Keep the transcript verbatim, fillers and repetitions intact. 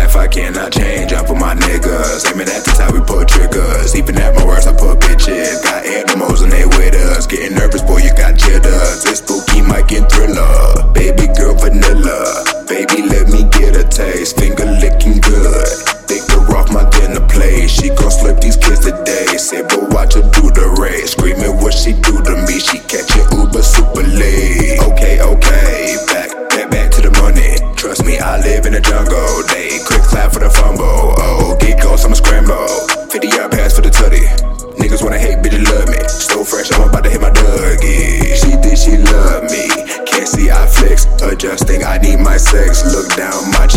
life I cannot change. I'm for my niggas, aiming at the top we pull triggers. Even at my worst I put bitches. Got animals and they with us. Getting nervous, boy, you got jitters. It's spooky, Mike and Thriller. Baby girl vanilla, baby let me get a taste. Finger licking good, think her off my dinner plate. She gon' slurp these kids today. Say but watch her do the race. Screaming what she do to me. She catchin' Uber super late. Okay, okay, back, back, back to the money. Trust me, I live in the jungle. They quick clap for the fumble. Oh, get ghost, I'ma scramble. fifty yard pass for the tutty. Niggas wanna hate, bitch, love me. Still fresh, I'm about to hit my Dougie. She did, she love me. Can't see I flex, adjusting, I need my sex. Look down my